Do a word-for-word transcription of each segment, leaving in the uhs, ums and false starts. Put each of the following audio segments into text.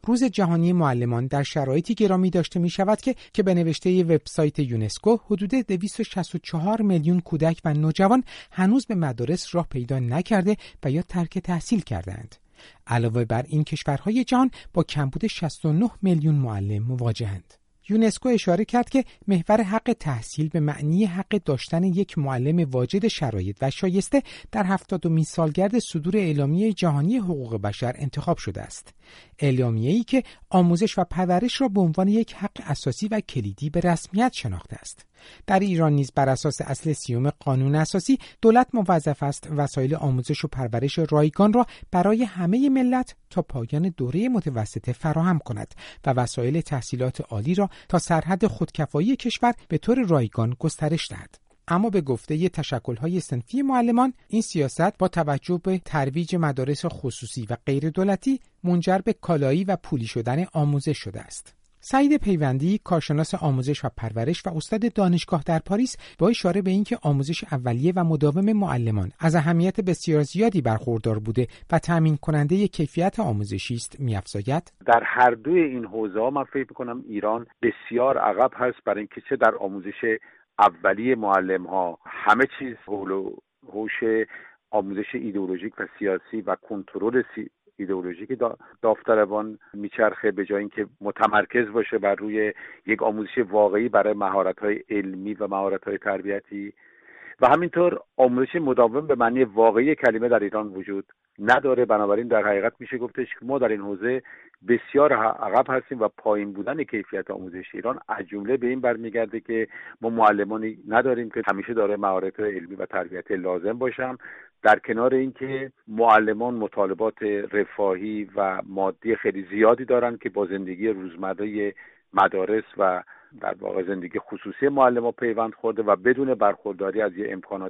روز جهانی معلمان در شرایطی گرامی داشته می شود که که به نوشته وبسایت یونسکو حدود دویست و شصت و چهار میلیون کودک و نوجوان هنوز به مدارس راه پیدا نکرده و یا ترک تحصیل کردند. علاوه بر این کشورهای جهان با کمبود شصت و نه میلیون معلم مواجهند. یونسکو اشاره کرد که محور حق تحصیل به معنی حق داشتن یک معلم واجد شرایط و شایسته در هفتادمین سالگرد صدور اعلامیه جهانی حقوق بشر انتخاب شده است. اعلامیه‌ای که آموزش و پرورش را به عنوان یک حق اساسی و کلیدی به رسمیت شناخته است. در ایران نیز بر اساس اصل سیوم قانون اساسی دولت موظف است وسایل آموزش و پرورش رایگان را برای همه ملت تا پایان دوره متوسطه فراهم کند و وسایل تحصیلات عالی را تا سرحد خودکفایی کشور به طور رایگان گسترش دهد. اما به گفته تشکل‌های صنفی معلمان، این سیاست با توجه به ترویج مدارس خصوصی و غیر دولتی منجر به کالایی و پولی شدن آموزش شده است. سعید پیوندی، کارشناس آموزش و پرورش و استاد دانشگاه در پاریس، با اشاره به اینکه آموزش اولیه و مداوم معلمان از اهمیت بسیار زیادی برخوردار بوده و تامین کننده کیفیت آموزشی است، می‌افزاید: در هر دوی این حوزه‌ها من فکر می‌کنم ایران بسیار عقب هست، برای اینکه چه در آموزش اولیه معلم‌ها همه چیز حول و حوش آموزش ایدئولوژیک و سیاسی و کنترل سی ایدئولوژیک داوطلبان میچرخه، به جای اینکه متمرکز باشه بر روی یک آموزش واقعی برای مهارت‌های علمی و مهارت‌های تربیتی. و همینطور آموزش مداوم به معنی واقعی کلمه در ایران وجود نداره. بنابراین در حقیقت میشه گفتش که ما در این حوزه بسیار عقب هستیم و پایین بودن کیفیت آموزش ایران از جمله به این برمیگرده که ما معلمانی نداریم که همیشه داره مهارت علمی و تربیتی لازم باشن، در کنار اینکه معلمان مطالبات رفاهی و مادی خیلی زیادی دارن که با زندگی روزمره مدارس و در واقع زندگی خصوصی معلمان پیوند خورده و بدون برخورداری از یه امکانات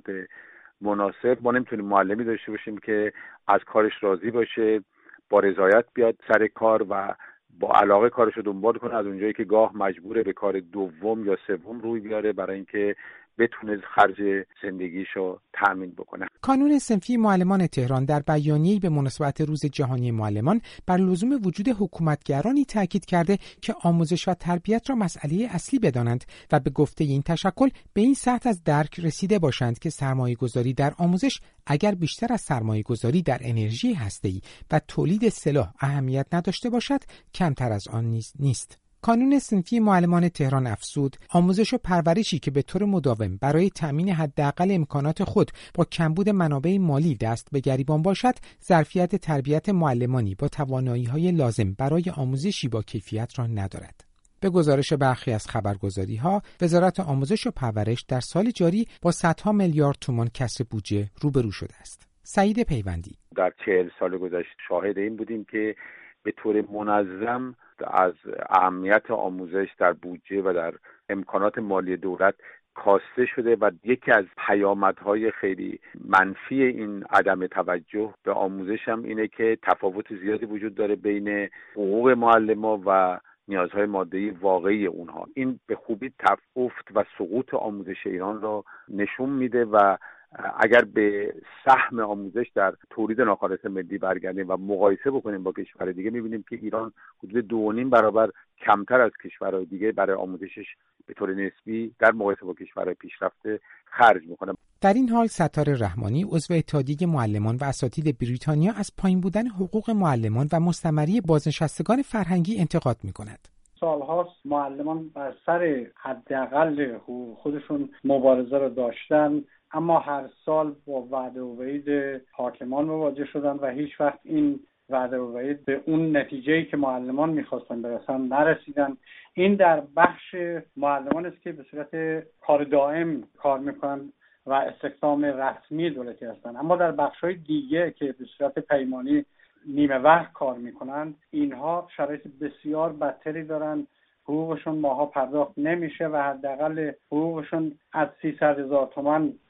مناسب ما نمیتونیم معلمی داشته باشیم که از کارش راضی باشه، با رضایت بیاد سر کار و با علاقه کارش رو دنبال کنه، از اونجایی که گاه مجبوره به کار دوم یا سوم روی بیاره برای اینکه بتونه خرج زندگیشو تأمین بکنه. کانون صنفی معلمان تهران در بیانیه‌ای به مناسبت روز جهانی معلمان بر لزوم وجود حکومتگرانی تاکید کرده که آموزش و تربیت را مسئله اصلی بدانند و به گفته این تشکل به این سطح از درک رسیده باشند که سرمایه‌گذاری در آموزش اگر بیشتر از سرمایه‌گذاری در انرژی هسته‌ای و تولید سلاح اهمیت نداشته باشد، کمتر از آن نیز نیست. کانون صنفی معلمان تهران افزود آموزش و پرورشی که به طور مداوم برای تأمین حداقل امکانات خود با کمبود منابع مالی دست به گریبان باشد، ظرفیت تربیت معلمانی با توانایی‌های لازم برای آموزشی با کیفیت را ندارد. به گزارش برخی از خبرگزاری‌ها، وزارت آموزش و پرورش در سال جاری با صدها میلیارد تومان کسر بودجه روبرو شده است. سعید پیوندی: در چهل سال گذشته شاهد این بودیم که به طور منظم از اهمیت آموزش در بودجه و در امکانات مالی دولت کاسته شده و یکی از پیامدهای خیلی منفی این عدم توجه به آموزش هم اینه که تفاوت زیادی وجود داره بین حقوق معلمان و نیازهای مادی واقعی اونها. این به خوبی افت و سقوط آموزش ایران را نشون میده و اگر به سهم آموزش در تولید ناخالص ملی برگردیم و مقایسه بکنیم با کشور دیگه، می‌بینیم که ایران حدود دو و نیم برابر کمتر از کشورهای دیگه برای آموزشش به طور نسبی در مقایسه با کشورهای پیشرفته خرج می‌کنه. در این حال ستاره رحمانی، عضو اتحادیه معلمان و اساتید بریتانیا، از پایین بودن حقوق معلمان و مستمری بازنشستگان فرهنگی انتقاد می‌کند. سالهاست معلمان بر سر حداقل حقوق خودشون مبارزه رو داشتن، اما هر سال با وعده و وعید حاکمان مواجه شدن و هیچ وقت این وعده و وعید به اون نتیجه‌ای که معلمان می‌خواستن برسن نرسیدن. این در بخش معلمان است که به صورت کار دائم کار می‌کنن و استخدام رسمی دولتی هستن، اما در بخش‌های دیگه که به صورت پیمانی نیمه وقت کار می‌کنن، اینها شرایط بسیار بدتری دارن. حقوقشون ماها پرداخت نمیشه و حداقل حقوقشون از سیصد هزار تومان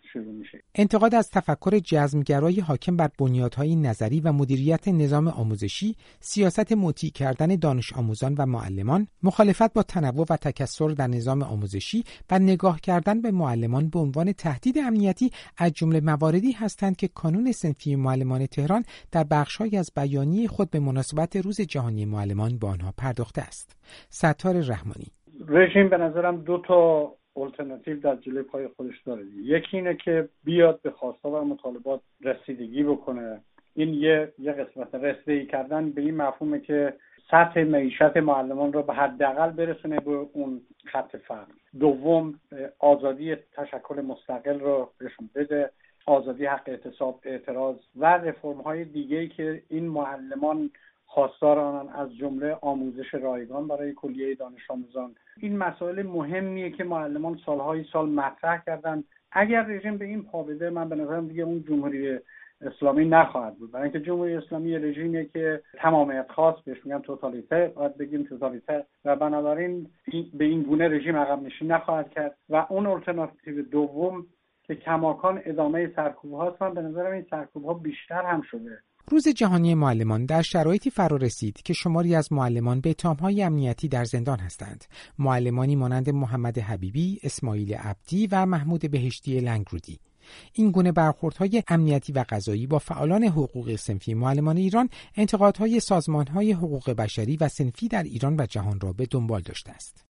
شروع میشه. انتقاد از تفکر جزمگرای حاکم بر بنیادهای نظری و مدیریت نظام آموزشی، سیاست مطیع کردن دانش آموزان و معلمان، مخالفت با تنوع و تکثر در نظام آموزشی و نگاه کردن به معلمان به عنوان تهدید امنیتی از جمله مواردی هستند که کانون صنفی معلمان تهران در بخش‌هایی از بیانیه خود به مناسبت روز جهانی معلمان به آنها پرداخته است. ستار رحمانی: رژیم به نظرم دو تا الटरनेटिव در جلوی پای خودش داره. یکی اینه که بیاد به خواسته و مطالبات رسیدگی بکنه. این یه یه قسمت رسیدگی کردن به این مفهومه که سطح معیشت معلمان رو به حداقل برسونه به اون خط فقر. دوم، آزادی تشکل مستقل رو بهشون بده، آزادی حق اعتصاب، اعتراض و رفرم‌های دیگه‌ای که این معلمان خواستار آنان، از جمله آموزش رایگان برای کلیه دانش آموزان. این مسائل مهمیه که معلمان سالهای سال مطرح کردن. اگر رژیم به این پا بده، من به نظرم دیگه اون جمهوری اسلامی نخواهد بود، برای اینکه جمهوری اسلامی رژیمیه که تمامیت خاص بهش میگن توتالیته، باید بگیم توتالیته، و بنابراین به این گونه رژیم عقب نشینی نخواهد کرد. و اون الटरनेटिव دوم که کماکان ادامه سرکوب‌هاست، من به نظرم این سرکوب‌ها بیشتر هم شده. روز جهانی معلمان در شرایطی فرا رسید که شماری از معلمان به اتهام‌های امنیتی در زندان هستند. معلمانی مانند محمد حبیبی، اسماعیل عبدی و محمود بهشتی لنگرودی. این گونه برخوردهای امنیتی و قضایی با فعالان حقوق صنفی معلمان ایران انتقادهای سازمان‌های حقوق بشری و صنفی در ایران و جهان را به دنبال داشته است.